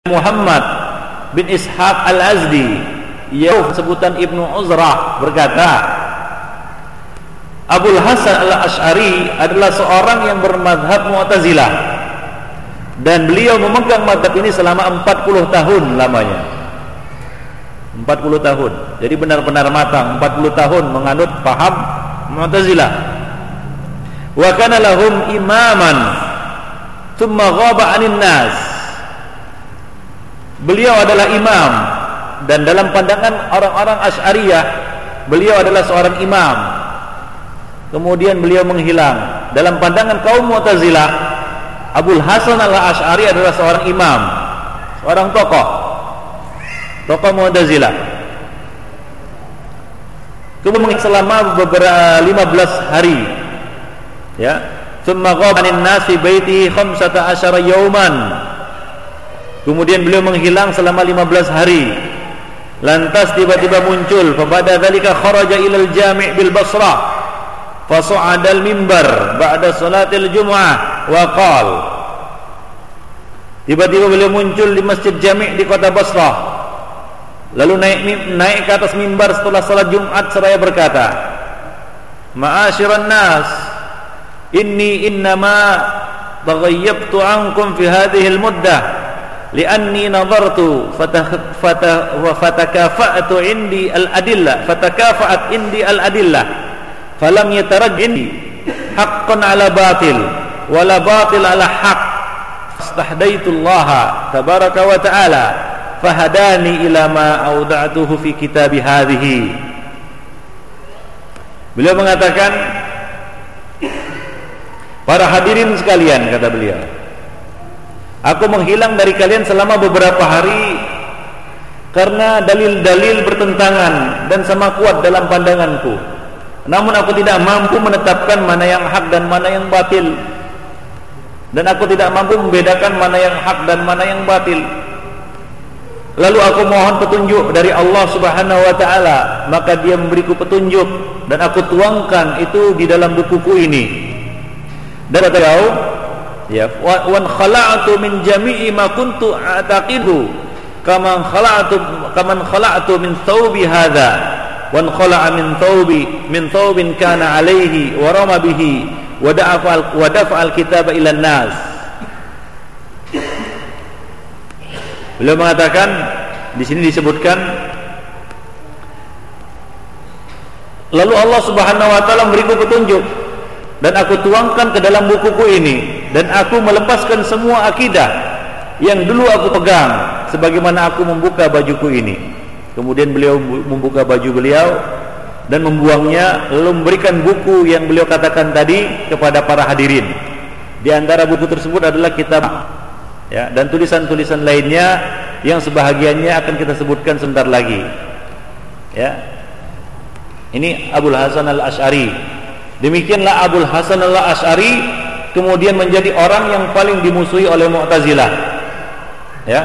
Muhammad bin Ishaq al-Azdi, yang sebutan Ibnu Uzrah, berkata, Abul Hasan al-Ash'ari adalah seorang yang bermadhab Mu'tazilah, dan beliau memegang madhab ini selama 40 tahun lamanya. 40 tahun, jadi benar-benar matang. 40 tahun menganut paham Mu'tazilah. Wa kana lahum imaman thumma ghaba 'anil nas. Beliau adalah imam, dan dalam pandangan orang-orang Asy'ariyah beliau adalah seorang imam. Kemudian beliau menghilang. Dalam pandangan kaum Mu'tazilah, Abul Hasan al-Ash'ari adalah seorang imam, seorang tokoh Mu'tazilah. Kemudian selama beberapa 15 hari, ya, thumma ghaba 'anil nas fi baiti 15 yawman. Kemudian beliau menghilang selama 15 hari. Lantas tiba-tiba muncul, fa ba'da dzalika kharaja ila al-jami' bil Basrah fa sa'ada al-mimbar ba'da salatil jumu'ah wa qala. Tiba-tiba beliau muncul di Masjid Jami' di kota Basrah, lalu naik ke atas mimbar setelah salat Jumat seraya berkata, ma'asyiran nas, inni innama taghayyabtu ankum fi hadhihi al-muddah li'anni nadartu fatakafa'tu indi al-adillah falam yataraj indi haqqan ala batil wala batil ala haqq fastahdaitullaha tabaraka wa ta'ala fahadani ila ma awda'tuhu fi kitabi hadhihi. Beliau mengatakan, para hadirin sekalian, kata beliau, aku menghilang dari kalian selama beberapa hari karena dalil-dalil bertentangan dan sama kuat dalam pandanganku. Namun aku tidak mampu menetapkan mana yang hak dan mana yang batil, dan aku tidak mampu membedakan mana yang hak dan mana yang batil. Lalu aku mohon petunjuk dari Allah Subhanahu wa ta'ala, maka Dia memberiku petunjuk, dan aku tuangkan itu di dalam bukuku ini. Dan beliau, ya, wan khala'tu min jami'i ma kuntu a'taqidu kaman khala'tu min thawbi hadha wan khala'a min thawbin kana alaihi wa rama bihi wa dafa'al kitaba ila nas. Beliau mengatakan, di sini disebutkan, lalu Allah Subhanahu wa ta'ala memberiku petunjuk dan aku tuangkan ke dalam bukuku ini, dan aku melepaskan semua akidah yang dulu aku pegang, sebagaimana aku membuka bajuku ini. Kemudian beliau membuka baju beliau dan membuangnya, lalu memberikan buku yang beliau katakan tadi kepada para hadirin. Di antara buku tersebut adalah kitab, ya, dan tulisan-tulisan lainnya yang sebahagiannya akan kita sebutkan sebentar lagi. Ya, ini Abul Hasan al-Ash'ari. Demikianlah Abul Hasan al-Ash'ari kemudian menjadi orang yang paling dimusuhi oleh Mu'tazilah. Ya,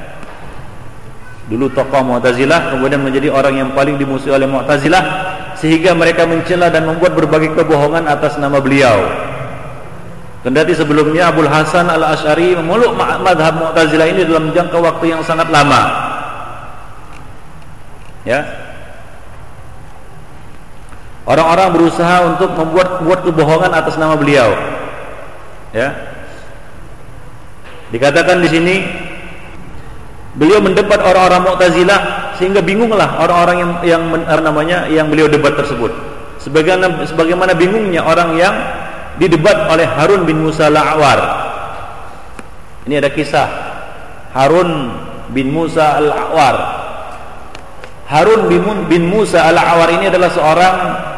dulu tokoh Mu'tazilah, kemudian menjadi orang yang paling dimusuhi oleh Mu'tazilah, sehingga mereka mencela dan membuat berbagai kebohongan atas nama beliau. Kendati sebelumnya Abul Hasan al-Ash'ari memeluk madhab Mu'tazilah ini dalam jangka waktu yang sangat lama. Ya, orang-orang berusaha untuk membuat kebohongan atas nama beliau. Ya, dikatakan di sini, beliau mendebat orang-orang Mu'tazilah sehingga bingunglah orang-orang yang beliau debat tersebut. Sebagaimana bingungnya orang yang didebat oleh Harun bin Musa al-A'war. Ini ada kisah Harun bin Musa al-A'war. Harun bin Musa al-A'war ini adalah seorang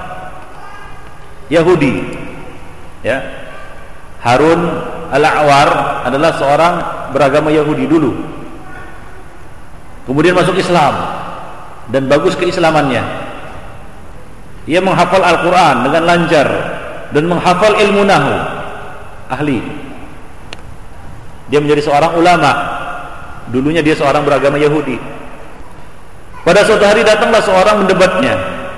Yahudi. Ya, Harun al-A'war adalah seorang beragama Yahudi dulu, kemudian masuk Islam dan bagus keislamannya. Ia menghafal Al-Quran dengan lancar dan menghafal ilmu nahu, ahli. Dia menjadi seorang ulama. Dulunya dia seorang beragama Yahudi. Pada suatu hari datanglah seorang mendebatnya,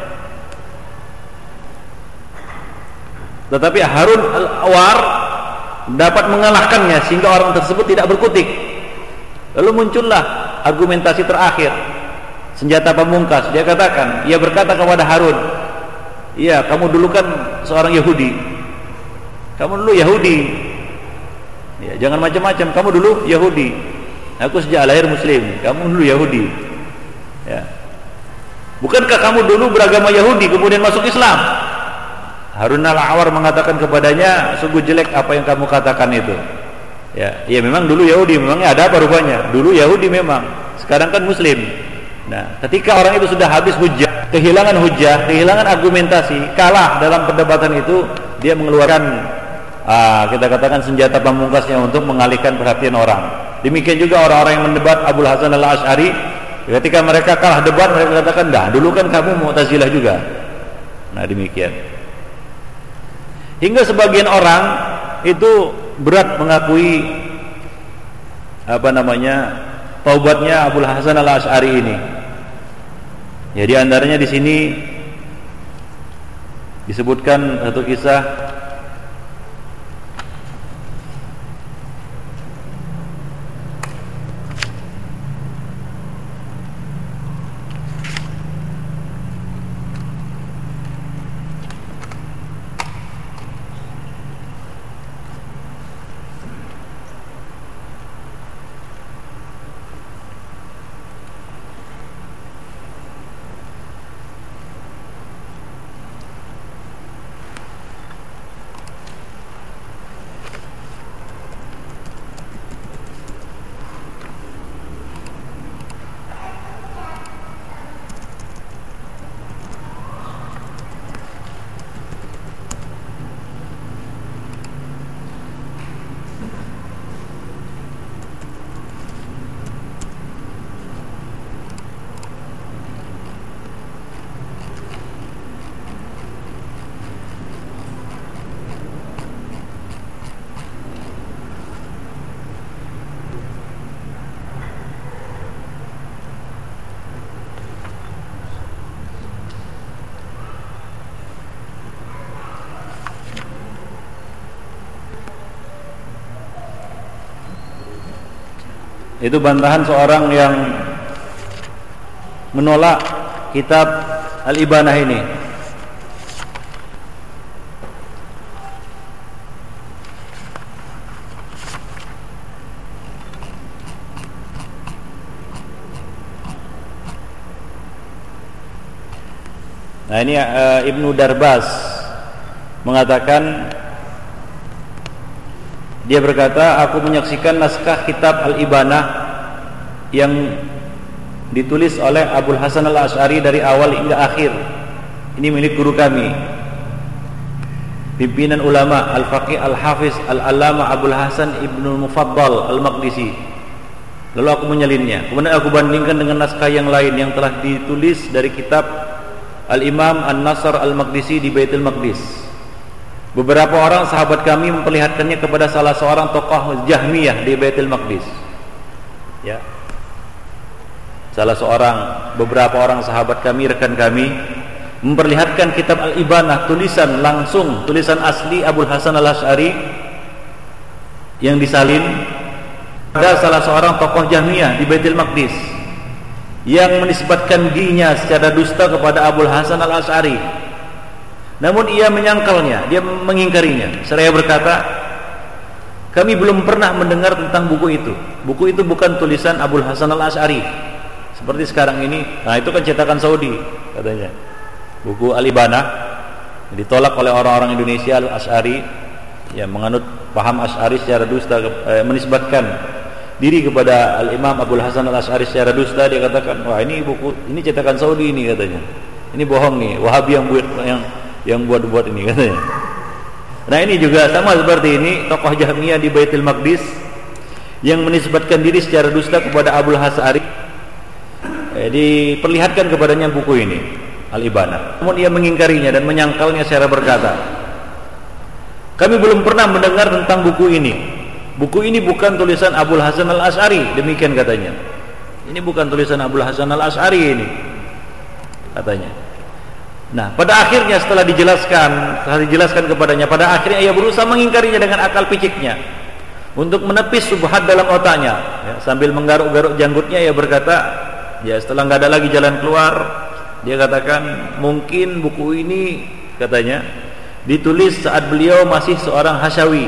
tetapi Harun al-A'war dapat mengalahkannya sehingga orang tersebut tidak berkutik. Lalu muncullah argumentasi terakhir, senjata pamungkas. Dia katakan, ia berkata kepada Harun, iya, kamu dulu kan seorang Yahudi, kamu dulu Yahudi, ya, jangan macam-macam, kamu dulu Yahudi, aku sejak lahir Muslim, kamu dulu Yahudi, ya. Bukankah kamu dulu beragama Yahudi kemudian masuk Islam? Harun al-Awar mengatakan kepadanya, sungguh jelek apa yang kamu katakan itu. Ya, ya memang dulu Yahudi, memangnya ada apa rupanya? Dulu Yahudi memang, sekarang kan Muslim. Nah, ketika orang itu sudah habis hujah, kehilangan hujah, kehilangan argumentasi, kalah dalam perdebatan itu, dia mengeluarkan kita katakan senjata pamungkasnya untuk mengalihkan perhatian orang. Demikian juga orang-orang yang mendebat Abul Hasan al-Asy'ari, ketika mereka kalah debat, mereka katakan, dah dulu kan kamu Mu'tazilah juga. Nah, demikian. Hingga sebagian orang itu berat mengakui taubatnya Abul Hasan al-Asy'ari ini. Ya, di antaranya di sini disebutkan satu kisah itu bantahan seorang yang menolak kitab Al-Ibanah ini. Nah, ini Ibnu Darbas mengatakan, dia berkata, aku menyaksikan naskah kitab Al-Ibanah yang ditulis oleh Abul Hasan al-Asy'ari dari awal hingga akhir. Ini milik guru kami, pimpinan ulama Al-Faqih Al-Hafiz Al-Allamah Abul Hasan Ibnu Mufaddal Al-Maqdisi. Lalu aku menyalinnya, kemudian aku bandingkan dengan naskah yang lain yang telah ditulis dari kitab Al-Imam An-Nasr Al-Maqdisi di Baitul Maqdis. Beberapa orang sahabat kami memperlihatkannya kepada salah seorang tokoh Jahmiyah di Baitul Maqdis. Ya. Beberapa orang sahabat kami, rekan kami, memperlihatkan kitab Al-Ibanah, tulisan asli Abul Hasan al-Asy'ari yang disalin pada salah seorang tokoh Jahmiyah di Baitul Maqdis yang menisbatkan dirinya secara dusta kepada Abul Hasan al-Asy'ari. Namun ia menyangkalnya, dia mengingkarinya. Seraya berkata, kami belum pernah mendengar tentang buku itu. Buku itu bukan tulisan Abul Hasan al-Asy'ari seperti sekarang ini. Nah, itu kan cetakan Saudi katanya. Buku Al-Ibanah ditolak oleh orang-orang Indonesia Al-Asy'ari yang menganut paham Asy'ari secara dusta, menisbatkan diri kepada Al-Imam Abul Hasan al-Asy'ari secara dusta. Dia katakan, wah, ini cetakan Saudi ini katanya. Ini bohong nih, Wahabi yang buat ini katanya. Nah, ini juga sama seperti ini, tokoh Jahmiyah di Baitul Maqdis yang menisbatkan diri secara dusta kepada Abul Hasan, diperlihatkan kepadanya buku ini Al-Ibanah. Namun ia mengingkarinya dan menyangkalnya secara berkata, kami belum pernah mendengar tentang buku ini. Buku ini bukan tulisan Abul Hasan al-Asy'ari, demikian katanya. Ini bukan tulisan Abul Hasan al-Asy'ari ini, katanya. Nah, pada akhirnya setelah dijelaskan kepadanya, pada akhirnya ia berusaha mengingkarinya dengan akal piciknya. untuk menepis subhat dalam otaknya, ya, sambil menggaruk-garuk janggutnya ia berkata, ya setelah nggak ada lagi jalan keluar, dia katakan mungkin buku ini, katanya, ditulis saat beliau masih seorang hasyawi.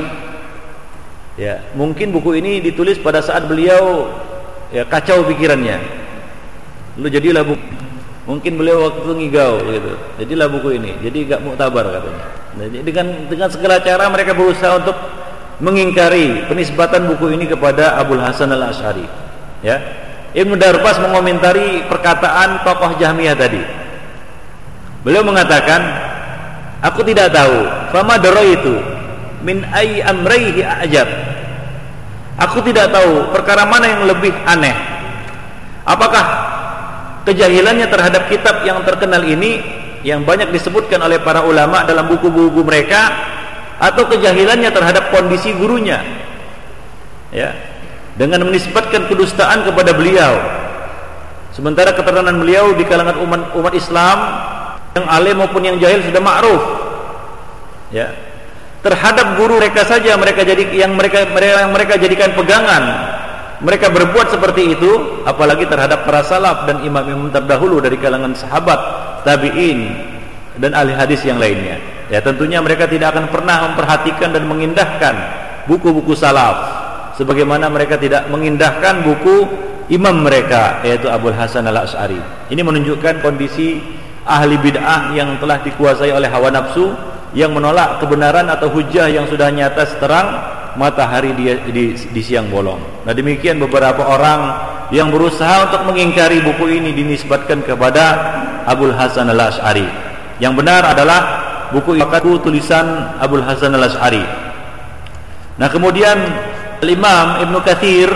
Ya, mungkin buku ini ditulis pada saat beliau ya kacau pikirannya. Lalu jadilah buku. Mungkin beliau waktu itu ngigau gitu. Jadilah buku ini. Jadi enggak muktabar katanya. Nah, jadi dengan segala cara mereka berusaha untuk mengingkari penisbatan buku ini kepada Abul Hasan Al-Asy'ari. Ya. Ibnu Darpas mengomentari perkataan tokoh Jahmiyah tadi. Beliau mengatakan, aku tidak tahu, fama daraitu min ay amraihi ajab. Aku tidak tahu perkara mana yang lebih aneh. Apakah kejahilannya terhadap kitab yang terkenal ini yang banyak disebutkan oleh para ulama dalam buku-buku mereka, atau kejahilannya terhadap kondisi gurunya, ya, dengan menisbatkan kedustaan kepada beliau, sementara keterangan beliau di kalangan umat Islam yang alim maupun yang jahil sudah ma'ruf, ya. Terhadap guru mereka saja mereka mereka jadikan pegangan, mereka berbuat seperti itu, apalagi terhadap para salaf dan imam-imam terdahulu dari kalangan sahabat, tabi'in dan ahli hadis yang lainnya. Ya, tentunya mereka tidak akan pernah memperhatikan dan mengindahkan buku-buku salaf sebagaimana mereka tidak mengindahkan buku imam mereka, yaitu Abul Hasan Al-Asy'ari. Ini menunjukkan kondisi ahli bid'ah yang telah dikuasai oleh hawa nafsu, yang menolak kebenaran atau hujah yang sudah nyata seterang matahari di siang bolong. Nah, demikian beberapa orang yang berusaha untuk mengingkari buku ini dinisbatkan kepada Abul Hasan Al-Asy'ari. Yang benar adalah buku tulisan Abul Hasan Al-Asy'ari. Nah, kemudian Imam Ibnu Katsir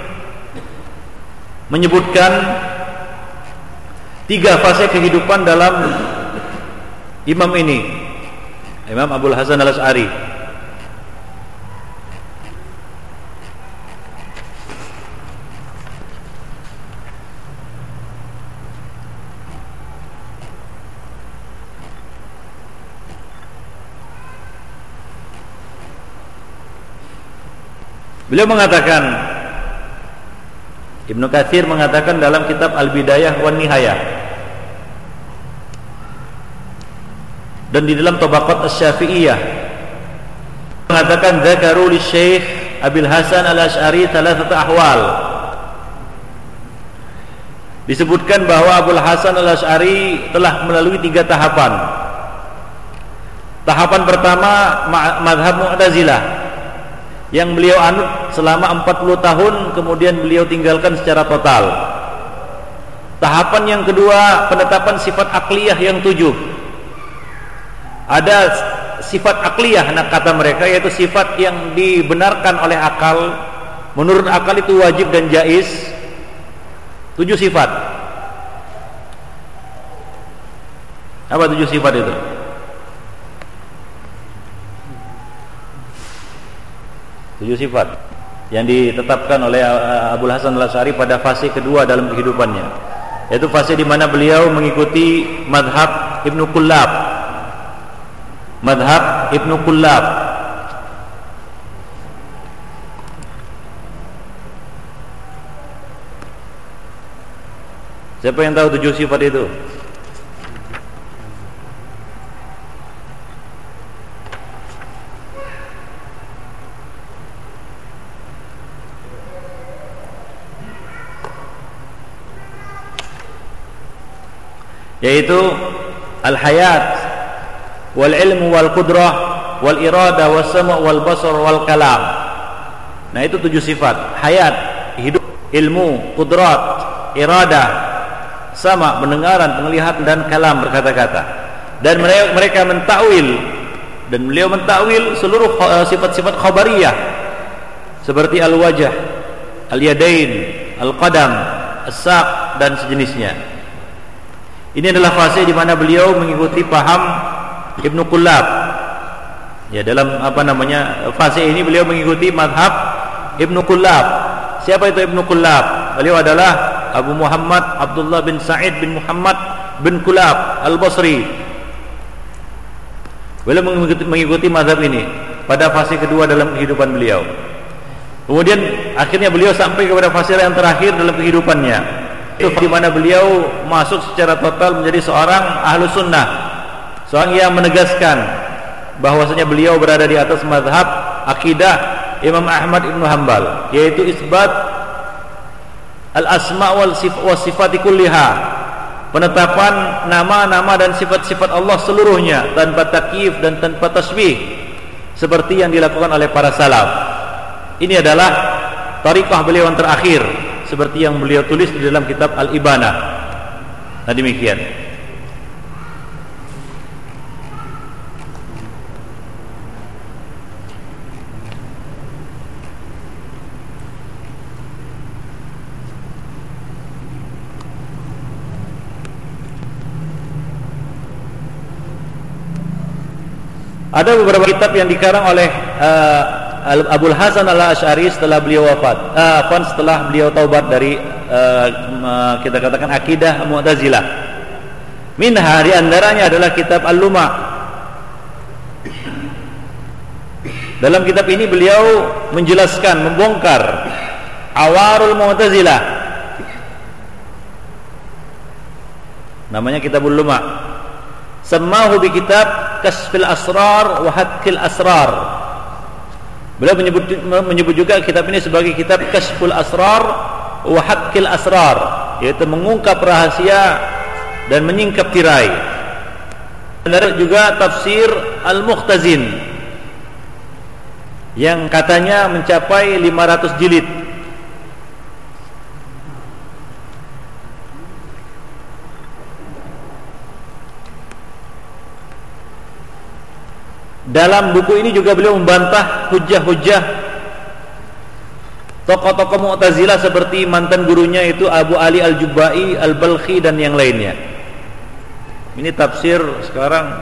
menyebutkan 3 fase kehidupan dalam imam ini, Imam Abul Hasan Al-Asy'ari. Beliau mengatakan, Ibnu Katsir mengatakan dalam kitab Al-Bidayah wan Nihayah dan di dalam Tabaqat Asy-Syafi'iyah, mengatakan dzakaru li Syekh Abil Hasan Al-Asy'ari thalathata ahwal. Disebutkan bahwa Abul Hasan Al-Asy'ari telah melalui 3 tahapan. Tahapan pertama mazhab Mu'tazilah yang beliau anut selama 40 tahun, kemudian beliau tinggalkan secara total. Tahapan yang kedua, penetapan sifat akliyah yang 7. Ada sifat akliyah, nah kata mereka, yaitu sifat yang dibenarkan oleh akal, menurut akal itu wajib dan jaiz. 7 sifat. Apa 7 sifat itu? Tujuh sifat yang ditetapkan oleh Abul Hasan Al-Asy'ari pada fase kedua dalam kehidupannya, yaitu fase di mana beliau mengikuti madhab Ibnu Kullab. Madhab Ibnu Kullab. Siapa yang tahu 7 sifat itu? Yaitu al-hayat wal ilmu wal qudrah wal irada was sama' wal basar wal kalam. Nah, itu 7 sifat. Hayat, hidup, ilmu, qudrat, irada, sama, pendengaran, penglihatan, dan kalam, berkata-kata. Dan mereka mentakwil, dan beliau mentakwil seluruh sifat-sifat khabariyah seperti al-wajh, al-yadain, al-qadam, as-saq, dan sejenisnya. Ini adalah fase di mana beliau mengikuti paham Ibnu Kullab. Ya, dalam fase ini beliau mengikuti mazhab Ibnu Kullab. Siapa itu Ibnu Kullab? Beliau adalah Abu Muhammad Abdullah bin Sa'id bin Muhammad bin Kullab Al-Basri. Beliau mengikuti mazhab ini pada fase kedua dalam kehidupan beliau. Kemudian akhirnya beliau sampai kepada fase yang terakhir dalam kehidupannya, itu di mana beliau masuk secara total menjadi seorang ahlu sunnah, seorang yang menegaskan bahwasanya beliau berada di atas mazhab akidah Imam Ahmad Ibn Hanbal, yaitu isbat al-asma wal sifati kulliha, penetapan nama-nama dan sifat-sifat Allah seluruhnya tanpa takyif dan tanpa tasbih, seperti yang dilakukan oleh para salaf. Ini adalah tariqah beliau yang terakhir, seperti yang beliau tulis di dalam kitab Al-Ibanah. Nah, demikian. Ada beberapa kitab yang dikarang oleh Abul Hasan Al-Asy'ari setelah beliau wafat, setelah beliau taubat dari kita katakan akidah Mu'tazilah. Minha, di antaranya adalah kitab Al-Luma'. Dalam kitab ini beliau menjelaskan, membongkar awarul Mu'tazilah. Namanya Kitabul Luma'. Samahu bi kitab Kasfil Asrar wa Hadkil Asrar. Beliau menyebut juga kitab ini sebagai kitab Kasful Asrar wa Hadkil Asrar, yaitu mengungkap rahasia dan menyingkap tirai. Ada juga tafsir Al-Muhtazin yang katanya mencapai 500 jilid. Dalam buku ini juga beliau membantah hujah-hujah tokoh-tokoh Mu'tazilah seperti mantan gurunya itu Abu Ali Al-Jubba'i, Al-Balkhi dan yang lainnya. Ini tafsir sekarang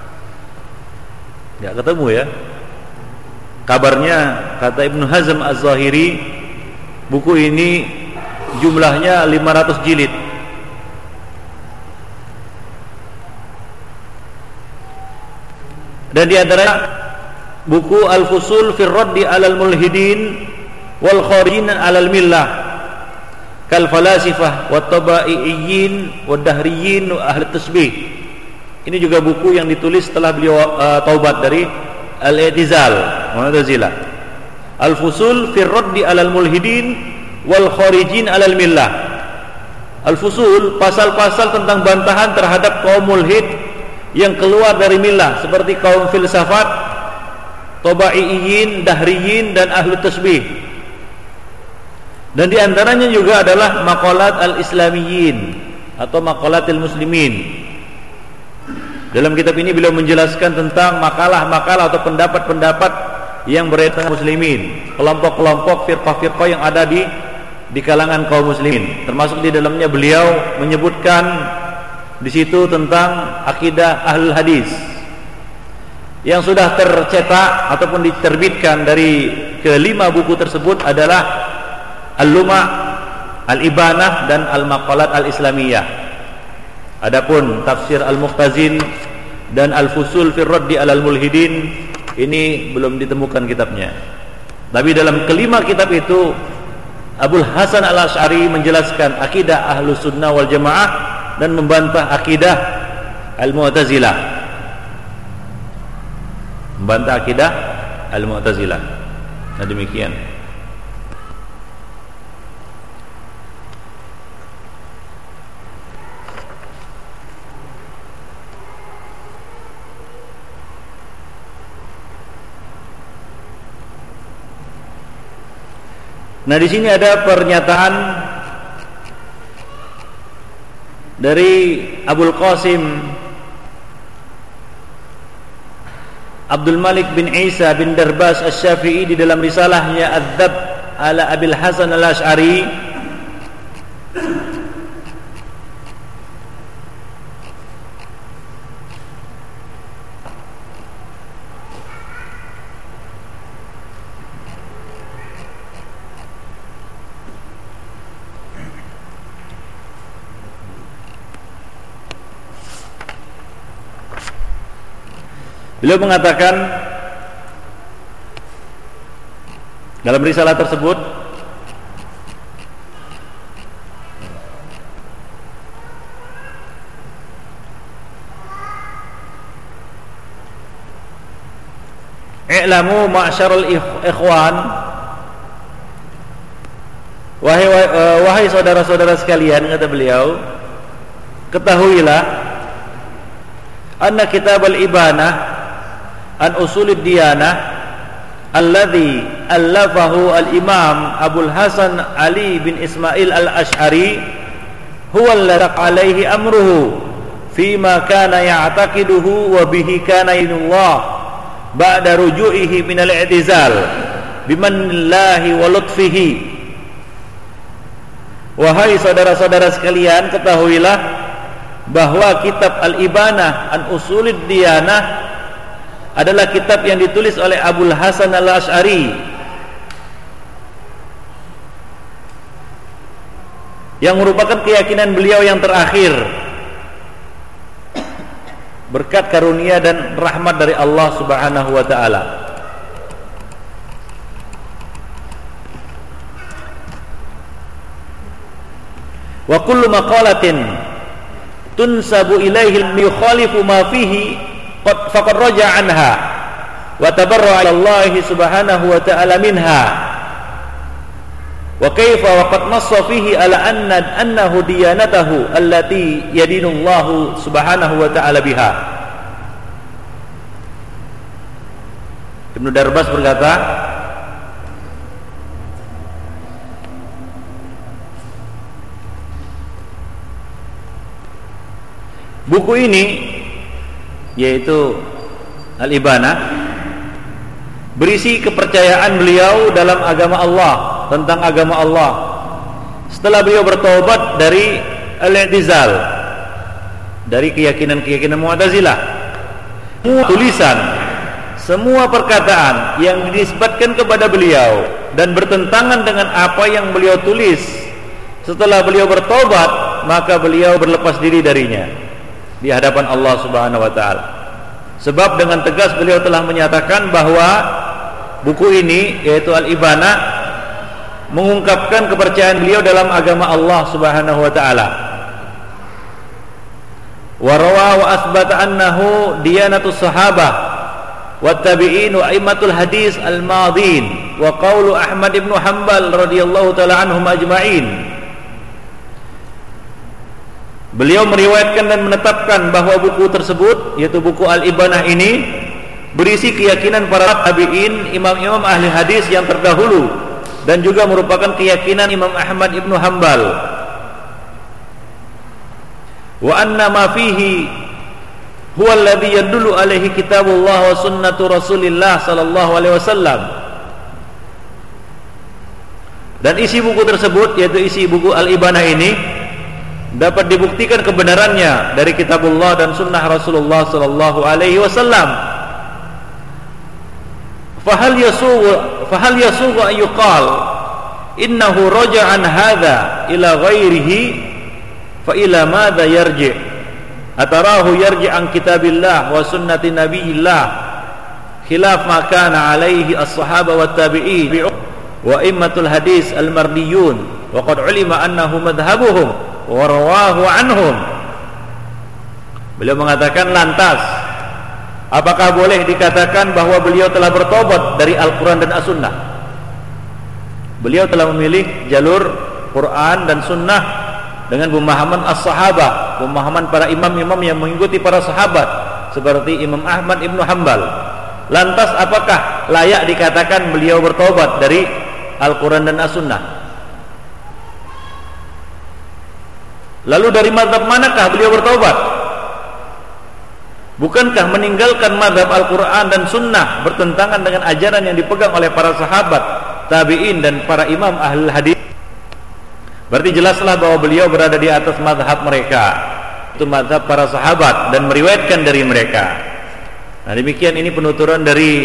enggak ketemu ya. Kabarnya kata Ibnu Hazm Az-Zahiri, buku ini jumlahnya 500 jilid. Dan di antaranya buku Al-Fusul fi Raddi 'alal Mulhidin wal Kharijin 'alal Millah kal Falasifah wat Tabai'iyyin wad Dahriyyin wa Ahli Tasbih. Ini juga buku yang ditulis setelah beliau taubat dari Al-I'tizal Mu'tazilah. Al-Fusul fi Raddi 'alal Mulhidin wal Kharijin 'alal Millah. Al-Fusul, pasal-pasal tentang bantahan terhadap kaum mulhid yang keluar dari millah, seperti kaum filsafat, Tabai'iyyin, Dahriyyin dan Ahlu Tasbih. Dan di antaranya juga adalah maqalat al-Islamiyyin atau maqalatil muslimin. Dalam kitab ini beliau menjelaskan tentang makalah-makalah atau pendapat-pendapat yang beredar muslimin, kelompok-kelompok firqah-firqah yang ada di kalangan kaum muslimin. Termasuk di dalamnya beliau menyebutkan di situ tentang akidah Ahlul Hadis yang sudah tercetak ataupun diterbitkan. Dari kelima buku tersebut adalah Al-Luma', Al-Ibanah dan Al-Maqalat Al-Islamiyah. Adapun tafsir Al-Muhtazin dan Al-Fusul fi Raddi 'alal Mulhidin ini belum ditemukan kitabnya. Tapi dalam kelima kitab itu Abul Hasan Al-Asy'ari menjelaskan akidah Ahlus Sunnah wal Jamaah dan membantah akidah Al-Mu'tazilah. Membantah akidah Al-Mu'tazilah. Nah, demikian. Nah, di sini ada pernyataan dari Abul Qasim Abdul Malik bin Isa bin Darbas Asy-Syafi'i di dalam risalahnya Adzab ala Abil Hasan Al-Asy'ari. Beliau mengatakan Dalam risalah tersebut i'lamu ma'syarul ikhwan, wahai saudara-saudara sekalian, kata beliau, ketahuilah anna kitab al-ibanah an usulid diyanah alladhi allafahu al-imam Abul Hasan Ali bin Ismail al-Ash'ari huwa alladhi alaihi amruhu fima kana ya'taqiduhu wa bihi kana inullah ba'da ruju'ihi minal i'tizal bimanillahi wa lutfihi. Wahai saudara-saudara sekalian, ketahuilah bahwa kitab Al-Ibanah an Usulid Diyanah adalah kitab yang ditulis oleh Abul Hasan al-Ash'ari, yang merupakan keyakinan beliau yang terakhir berkat karunia dan rahmat dari Allah Subhanahu wa taala. Wa kullu maqalatin tunsabu ilaihi yukhalifu ma fihi faqad raja'a anha wa tabarra'a ila Allah Subhanahu wa taala minha. Wa kaifa wa qad nassa fihi ala annahu diyanatahu allati yadinu Allah Subhanahu wa ta'ala biha. Ibnu Darbas berkata, buku ini, yaitu Al-Ibanah, berisi kepercayaan beliau dalam agama Allah, tentang agama Allah setelah beliau bertobat dari al-i'tizal, dari keyakinan-keyakinan Mu'tazilah. Semua tulisan, semua perkataan yang dinisbatkan kepada beliau dan bertentangan dengan apa yang beliau tulis setelah beliau bertobat, maka beliau berlepas diri darinya di hadapan Allah Subhanahu wa taala. Sebab dengan tegas beliau telah menyatakan bahwa buku ini, yaitu Al-Ibanah, mengungkapkan kepercayaan beliau dalam agama Allah Subhanahu wa taala. Wa rawa wa asbata annahu diyanatus sahabah wa tabi'in wa aimatul hadis al-madin wa qaulu Ahmad ibn Hanbal radhiyallahu taala anhum ajma'in. Beliau meriwayatkan dan menetapkan bahwa buku tersebut, yaitu buku Al-Ibanah ini, berisi keyakinan para tabi'in, imam-imam ahli hadis yang terdahulu, dan juga merupakan keyakinan Imam Ahmad ibn Hanbal. Wa anna ma fihi huwa alladhi yadullu alaihi kitabullah wa sunnatu Rasulillah sallallahu alaihi wasallam. Dan isi buku tersebut, yaitu isi buku Al-Ibanah ini, dapat dibuktikan kebenarannya dari kitabullah dan sunnah Rasulullah sallallahu alaihi wasallam. Fahal yasughu an yuqal innahu raja'a an hadha ila ghairihi fa ila madha yarji'? Atarahu yarji' an kitabillah wa sunnati nabiyillah khilaf ma kana alaihi as-sahaba wat tabi'in wa immatul hadis al-mardiyun wa qad ulima annahu madhhabuhum wa rawahu anhum. Beliau mengatakan, lantas apakah boleh dikatakan bahwa beliau telah bertobat dari Al-Quran dan As-Sunnah? Beliau telah memilih jalur Quran dan Sunnah dengan pemahaman as-sahabah, pemahaman para imam-imam yang mengikuti para sahabat seperti Imam Ahmad ibn Hanbal. Lantas apakah layak dikatakan beliau bertobat dari Al-Quran dan As-Sunnah? Lalu dari mazhab manakah beliau bertobat? Bukankah meninggalkan mazhab Al-Quran dan Sunnah bertentangan dengan ajaran yang dipegang oleh para sahabat, tabi'in, dan para imam ahli hadis? Berarti jelaslah bahwa beliau berada di atas mazhab mereka, itu mazhab para sahabat, dan meriwayatkan dari mereka. Nah, demikian ini penuturan dari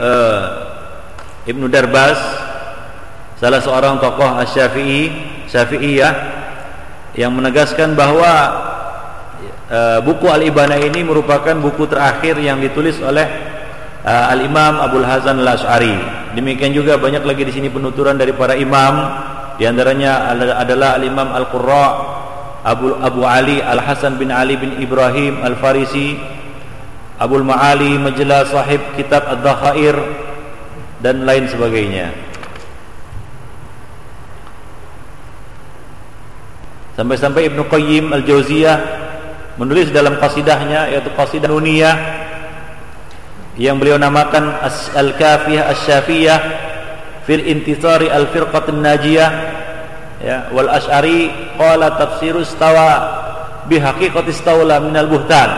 Ibnu Darbas, salah seorang tokoh Syafi'iyah, yang menegaskan bahwa buku Al-Ibanah ini merupakan buku terakhir yang ditulis oleh Al-Imam Abul Hasan Al-Asy'ari. Demikian juga banyak lagi di sini penuturan dari para imam, di antaranya adalah Al-Imam Al-Qurra Abu Ali Al-Hasan bin Ali bin Ibrahim Al-Farisi, Abul Ma'ali Majla sahib kitab Ad-Dakhair, dan lain sebagainya. Sampai-sampai Ibnu Qayyim Al-Jauziyah menulis dalam qasidahnya, yaitu Qasidah Nuniyah, yang beliau namakan Al-Kafiyah Asy-Syafiyah fil Intisari Al-Firqatin Najiyah, ya, wal Asy'ari qala tafsiru istawa bihaqiqati istawla minal buhtan.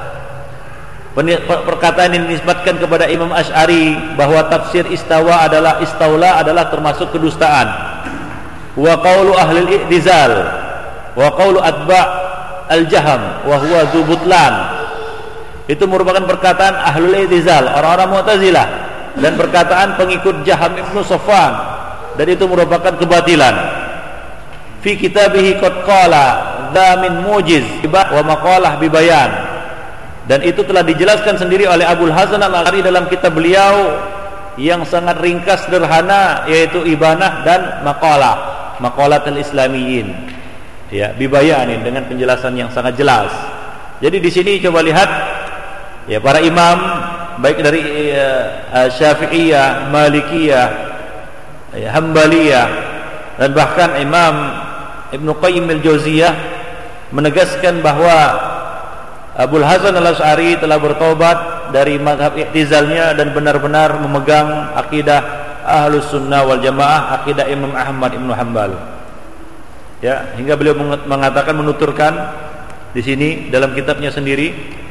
Perkataan ini dinisbatkan kepada Imam Asy'ari bahwa tafsir istawa adalah termasuk kedustaan. Wa qaulu ahli al-i'tizal wa qaulu atba' al-Jahm wa huwa dzubutlan. Itu merupakan perkataan ahlul i'tizal, orang-orang Mu'tazilah, dan perkataan pengikut Jahm Ibnu Safwan, dan itu merupakan kebatilan. Fi kitabihi qad qala dza min mujiz wa maqalah bi bayan. Dan itu telah dijelaskan sendiri oleh Abul Hasan Al-Asy'ari dalam kitab beliau yang sangat ringkas sederhana, yaitu Ibanah dan Maqalatul Islamiyyin. Ya, bibayanin, dengan penjelasan yang sangat jelas. Jadi di sini coba lihat, ya, para imam baik dari Syafi'iyah, Malikiyah, ya, Hambaliyah, dan bahkan Imam Ibnu Qayyim Al-Jauziyah menegaskan bahwa Abul Hasan Al-Asy'ari telah bertobat dari mazhab i'tizalnya dan benar-benar memegang akidah Ahlus Sunnah wal Jamaah, akidah Imam Ahmad Ibnu Hanbal. Ya, hingga beliau mengatakan, menuturkan di sini dalam kitabnya sendiri,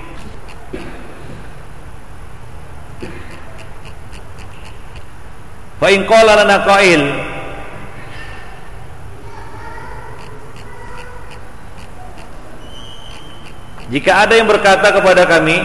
fa in qala lana qail, jika ada yang berkata kepada kami,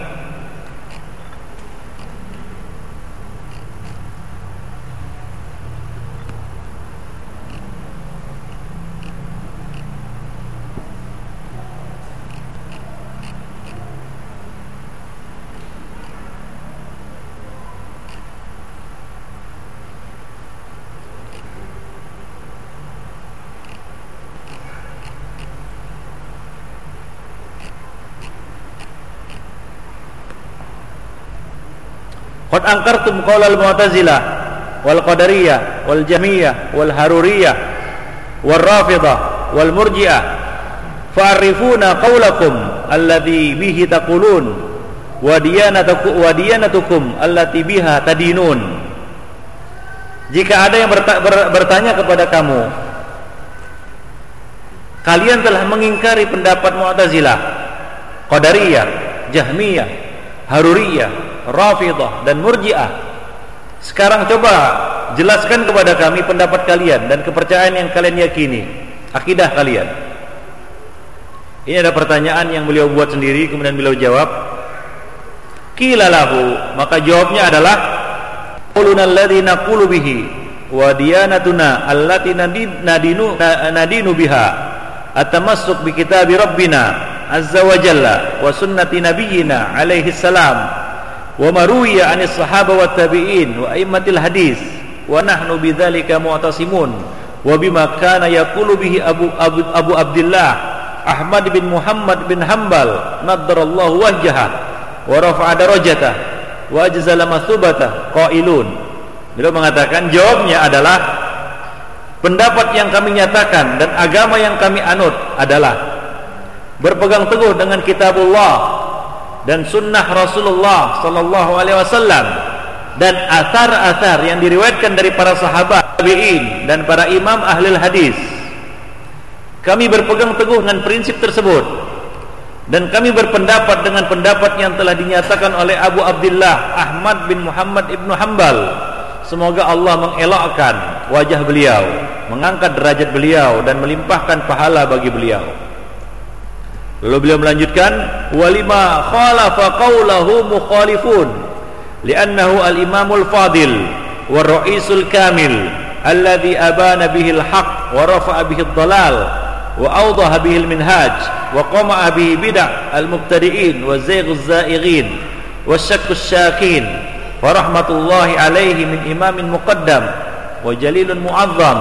qad angkartum qaulal Mu'tazilah wal Qadariyah wal Jahmiyah wal Haruriyah wal Rafidah wal Murji'ah fa'arifuna qaulakum alladhi bihi taqulun wa diyanatukum allati biha tadinun. Jika ada yang bertanya kepada kamu, kalian telah mengingkari pendapat Mu'tazilah, Qadariyah, Jahmiyah, Haruriyah, Rafidah, dan Murji'ah. Sekarang coba jelaskan kepada kami pendapat kalian dan kepercayaan yang kalian yakini, akidah kalian. Ini ada pertanyaan yang beliau buat sendiri, kemudian beliau jawab. Qila lahu, maka jawabnya adalah quluna alladzi naqulu bihi wa diyanatuna allati nadinu biha at-tamassuk bi kitabi rabbina azza wa jalla wa sunnati nabiyyina alaihi salam wa maruwiya anis sahaba wa tabi'in wa a'immatil hadis wa nahnu bidzalika mu'tasimun wa bima kana yaqulu bihi Abu Abdullah Ahmad bin Muhammad bin Hanbal naddarallahu wajhahu wa rafa'a darajatah wa ajzala mathubatah qailun. Beliau mengatakan, jawabnya adalah pendapat yang kami nyatakan dan agama yang kami anut adalah berpegang teguh dengan kitabullah dan sunnah Rasulullah sallallahu alaihi wasallam dan athar-athar yang diriwayatkan dari para sahabat, tabi'in, dan para imam ahli hadis. Kami berpegang teguh dengan prinsip tersebut dan kami berpendapat dengan pendapat yang telah dinyatakan oleh Abu Abdullah Ahmad bin Muhammad ibnu Hanbal. Semoga Allah mengelakkan wajah beliau, mengangkat derajat beliau, dan melimpahkan pahala bagi beliau. Lalu beliau melanjutkan, walima khalafa qawlahu mukhalifun li'annahu al-imamul fadil wa ra'isul kamil alladhi abana bihil haq wa rafa'a bihid dalal wa awdaha bihil minhaj wa qama'a bihi bid'ah al-mubtadi'in wa zayghuz zaighin wasyakkus syakin wa rahmatullahi alaihi min imamin muqaddam wa jalilun mu'azzam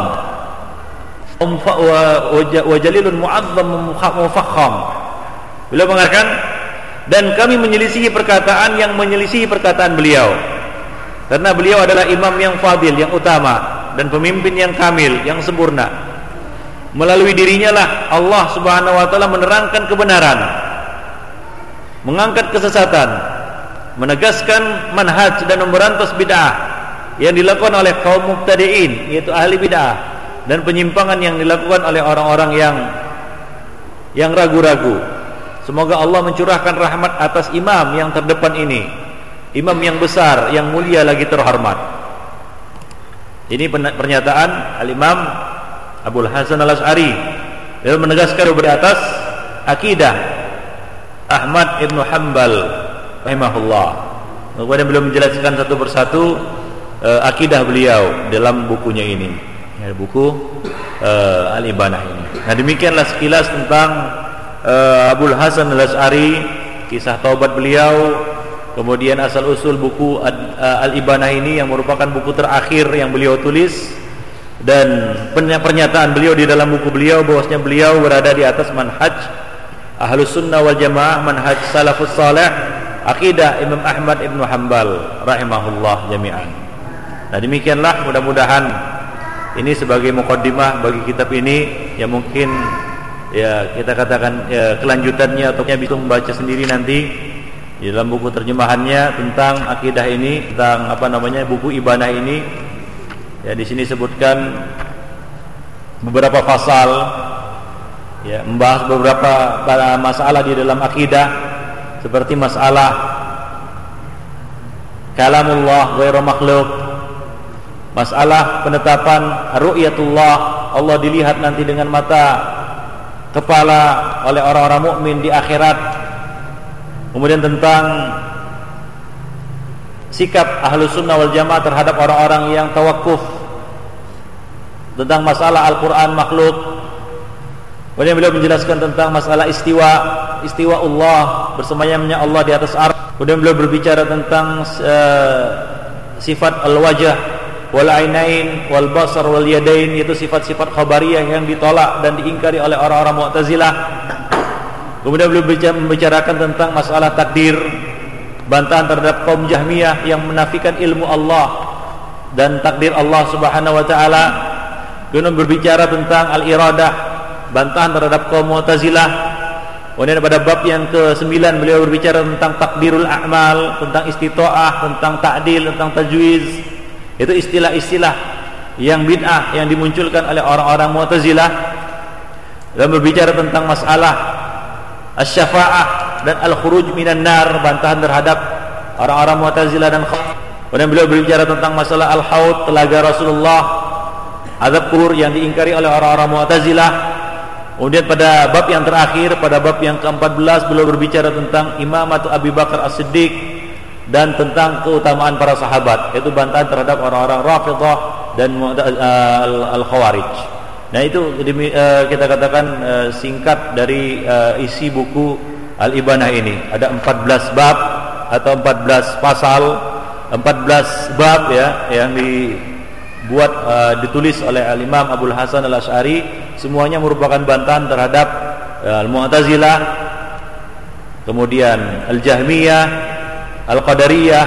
wa jalilun mu'azzam mufakham. Beliau mengatakan, dan kami menyelisihi perkataan yang menyelisihi perkataan beliau, karena beliau adalah imam yang fadil, yang utama, dan pemimpin yang kamil, yang sempurna. Melalui dirinya lah Allah subhanahu wa ta'ala menerangkan kebenaran, mengangkat kesesatan, menegaskan manhaj dan memberantas bid'ah yang dilakukan oleh kaum mubtadi'in, yaitu ahli bid'ah, dan penyimpangan yang dilakukan oleh orang-orang yang ragu-ragu. Semoga Allah mencurahkan rahmat atas imam yang terdepan ini, imam yang besar, yang mulia lagi terhormat. Ini pernyataan Al-Imam Abul Hasan Al-Asy'ari. Dia menegaskan di atas akidah Ahmad Ibn Hanbal rahimahullah. Kemudian beliau menjelaskan satu persatu akidah beliau dalam bukunya ini, buku Al-Ibanah ini. Nah, demikianlah sekilas tentang Abul Hasan Al-Asy'ari, kisah taubat beliau, kemudian asal usul buku Al-Ibanah ini yang merupakan buku terakhir yang beliau tulis, dan pernyataan beliau di dalam buku beliau bahwasanya beliau berada di atas manhaj Ahlus Sunnah wal Jamaah, manhaj Salafus Saleh, akidah Imam Ahmad Ibn Hanbal rahimahullah jami'an. Nah, demikianlah, mudah-mudahan ini sebagai muqaddimah bagi kitab ini, yang mungkin ya kita katakan kelanjutannya atau bisa membaca sendiri nanti di dalam buku terjemahannya tentang akidah ini, tentang buku Ibanah ini. Ya, di sini sebutkan beberapa pasal, ya, membahas beberapa masalah di dalam akidah, seperti masalah kalamullah ghairu makhluk, masalah penetapan ru'yatullah, Allah dilihat nanti dengan mata kepala oleh orang-orang mukmin di akhirat. Kemudian tentang sikap Ahlus Sunnah wal Jamaah terhadap orang-orang yang tawakuf, tentang masalah Al-Quran makhluk. Kemudian beliau menjelaskan tentang masalah istiwa Allah, bersemayamnya Allah di atas arsy. Kemudian beliau berbicara tentang sifat al-wajah wal ainain wal basar wal yadain, yaitu sifat-sifat khabariyah yang ditolak dan diingkari oleh orang-orang Mu'tazilah. Kemudian beliau membicarakan tentang masalah takdir, bantahan terhadap kaum Jahmiyah yang menafikan ilmu Allah dan takdir Allah Subhanahu wa taala. Kemudian berbicara tentang al-iradah, bantahan terhadap kaum Mu'tazilah. Kemudian pada bab yang ke-9 beliau berbicara tentang takdirul a'mal, tentang istita'ah, tentang ta'dil, tentang tajwiz. Itu istilah-istilah yang bid'ah yang dimunculkan oleh orang-orang Mu'tazilah. Dan berbicara tentang masalah asy-syafa'ah dan al-khuruj minan nar, bantahan terhadap orang-orang Mu'tazilah dan Khawarij. Kemudian beliau berbicara tentang masalah al-haud, telaga Rasulullah, azab kubur yang diingkari oleh orang-orang Mu'tazilah. Kemudian pada bab yang terakhir, pada bab yang ke-14, beliau berbicara tentang imamatu Abi Bakar As-Siddiq dan tentang keutamaan para sahabat, yaitu bantahan terhadap orang-orang Rafidhah dan Al-Khawarij. Nah, itu kita katakan singkat dari isi buku Al-Ibanah ini. Ada 14 bab atau 14 pasal, 14 bab ya, yang dibuat ditulis oleh Al-Imam Abul Hasan Al-Asy'ari. Semuanya merupakan bantahan terhadap Al-Mu'tazilah, kemudian Al-Jahmiyah, Al-Qadariyah,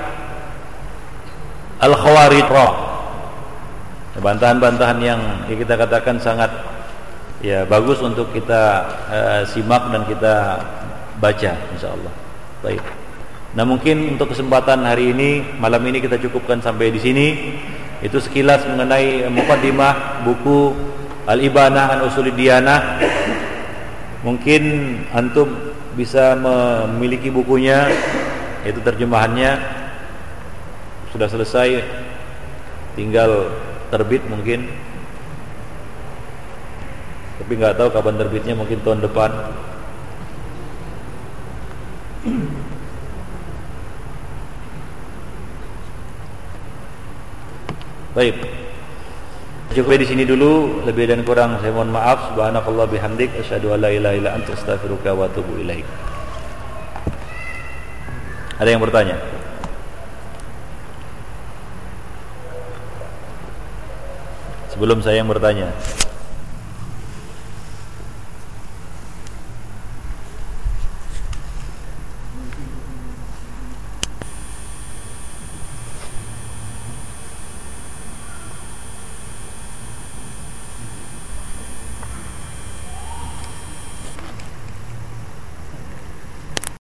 Al-Khawarij. Bantahan-bantahan yang kita katakan sangat ya bagus untuk kita simak dan kita baca insyaallah. Baik. Nah, mungkin untuk kesempatan hari ini, malam ini kita cukupkan sampai di sini. Itu sekilas mengenai muqaddimah buku Al-Ibanah an Ushulid Diyanah. Mungkin antum bisa memiliki bukunya, itu terjemahannya sudah selesai, tinggal terbit mungkin, tapi nggak tahu kapan terbitnya, mungkin tahun depan. Baik, cukup di sini dulu. Lebih dan kurang saya mohon maaf. Subhanakallah bihamdik, asyhadu an la ilaha illa anta, astaghfiruka wa atubu ilaik. Ada yang bertanya? Sebelum saya yang bertanya,